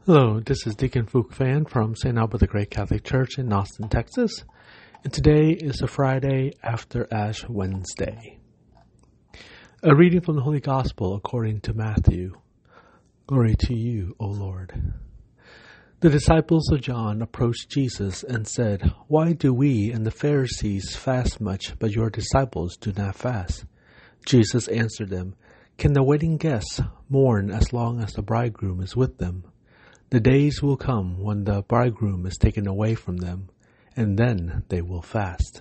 Hello, this is Deacon Fook Fan from St. Albert the Great Catholic Church in Austin, Texas, and today is a Friday after Ash Wednesday. A reading from the Holy Gospel according to Matthew. Glory to you, O Lord. The disciples of John approached Jesus and said, "Why do we and the Pharisees fast much, but your disciples do not fast?" Jesus answered them, "Can the wedding guests mourn as long as the bridegroom is with them? The days will come when the bridegroom is taken away from them, and then they will fast."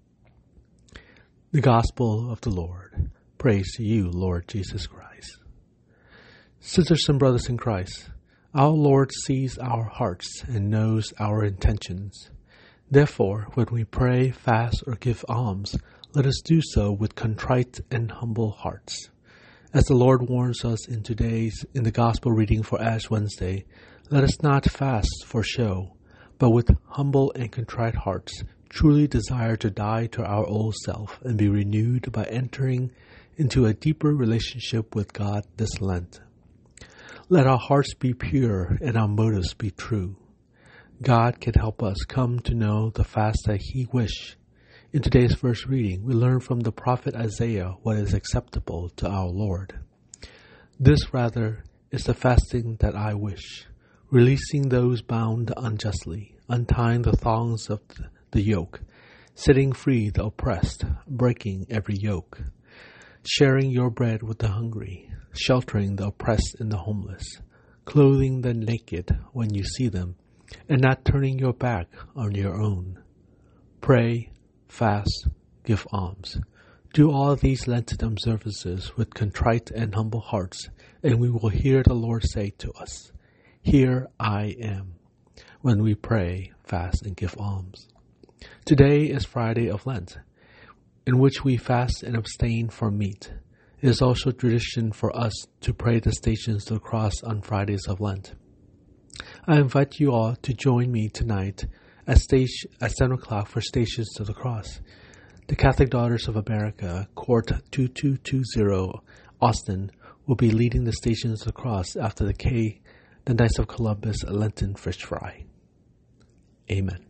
The Gospel of the Lord. Praise to you, Lord Jesus Christ. Sisters and brothers in Christ, our Lord sees our hearts and knows our intentions. Therefore, when we pray, fast, or give alms, let us do so with contrite and humble hearts. As the Lord warns us in the Gospel reading for Ash Wednesday, let us not fast for show, but with humble and contrite hearts, truly desire to die to our old self and be renewed by entering into a deeper relationship with God this Lent. Let our hearts be pure and our motives be true. God can help us come to know the fast that He wishes. In today's first reading, we learn from the prophet Isaiah what is acceptable to our Lord. This, rather, is the fasting that I wish, releasing those bound unjustly, untying the thongs of the yoke, setting free the oppressed, breaking every yoke, sharing your bread with the hungry, sheltering the oppressed and the homeless, clothing the naked when you see them, and not turning your back on your own. Pray, fast, give alms. Do all these Lenten observances with contrite and humble hearts, and we will hear the Lord say to us, "Here I am," when we pray, fast, and give alms. Today is Friday of Lent, in which we fast and abstain from meat. It is also tradition for us to pray the Stations to the Cross on Fridays of Lent. I invite you all to join me tonight at 7 o'clock for Stations to the Cross. The Catholic Daughters of America, Court 2220, Austin, will be leading the Stations to the Cross after the Knights of Columbus Lenten Fish Fry. Amen.